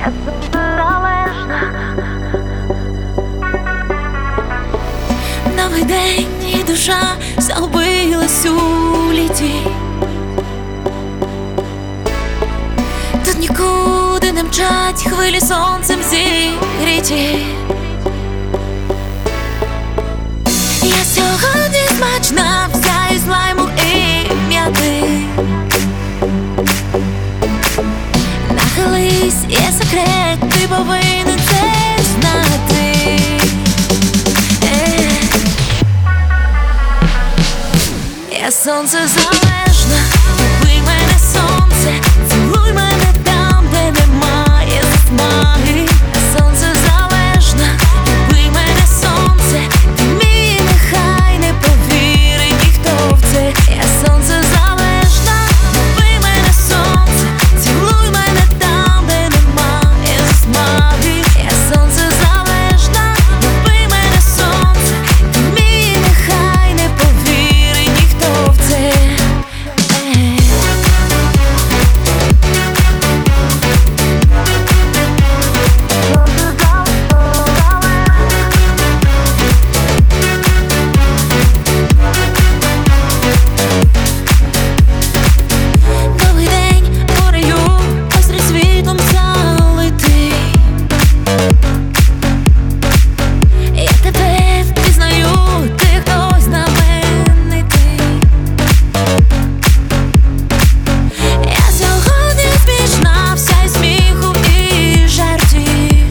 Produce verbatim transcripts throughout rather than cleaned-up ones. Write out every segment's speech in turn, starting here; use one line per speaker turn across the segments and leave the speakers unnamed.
Новий день і душа загубилась у літі. Тут нікуди не мчать хвилі сонцем зігріті. Я сьогодні смачна, вся із лайму і м'яти. Нахились, є секрет, ти повинен це знати. Я сонце залежна, люби мене сонце, цілуй мене там, де немає засмаги. Я сонце залежна, люби мене сонце, ти мій, нехай не повірить ніхто в це. Я сонце залежна, люби мене сонце, цілуй мене там, де немає засмаги. Я сонце залежна, люби мене сонце, ти мій, нехай не повірить ніхто в це. Новий день по раю, острим світлом залитий. Я тебе впізнаю, ти хтось знаменитий. Я сьогодні смішна, вся із сміху і жартів.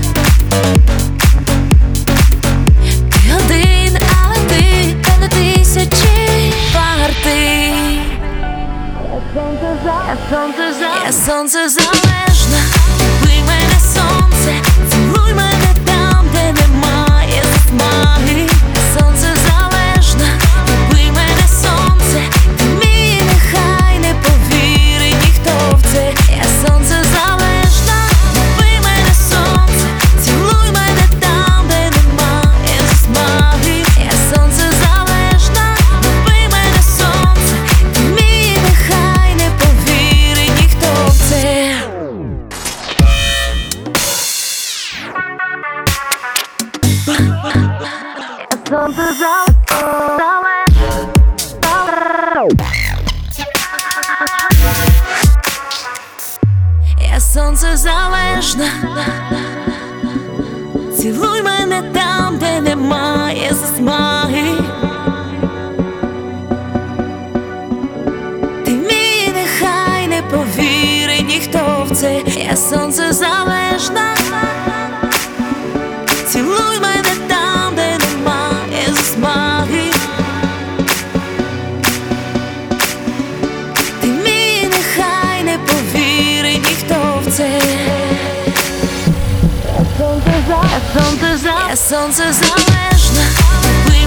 Ти один, але ти та на тисячі вартий. Я сонце залежна, люби мене сонце, цілуй мене там, де немає засмаги. Я сонце залежна, люби мене сонце, ти мій, нехай не повірить ніхто в це. Я сонце залежна, люби мене сонце, цілуй мене там, де немає засмаги. Я сонце залежна, люби мене сонце, ти мій, нехай не повірить ніхто в це. Сонце Я сонце залежна, цілуй мене там, де немає засмаги. Ти мій, нехай не повірить ніхто в це. Я сонце залежна, цілуй мене там, де немає засмаги. Ти мій, нехай не повірить ніхто в це. Я сонце залежна, люби